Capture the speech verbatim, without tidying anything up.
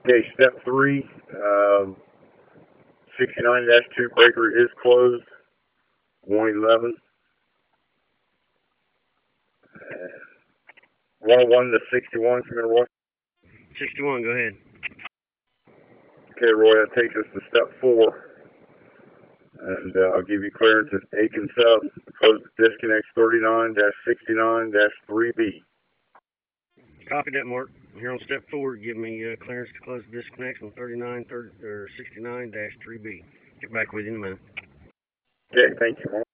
Okay, step three, um, sixty-nine dash two breaker is closed. one eleven. Uh, one oh one to sixty-one, come in, Roy. sixty-one, go ahead. Okay, Roy, that takes us to step four. And uh, I'll give you clearance at Aiken South. Close disconnects thirty-nine dash sixty-nine dash three B. Copy that, Mark. Here on step four, give me uh, clearance to close the disconnects on thirty-nine, thirty, or sixty-nine dash three B. Get back with you in a minute. Okay, thank you, Mark.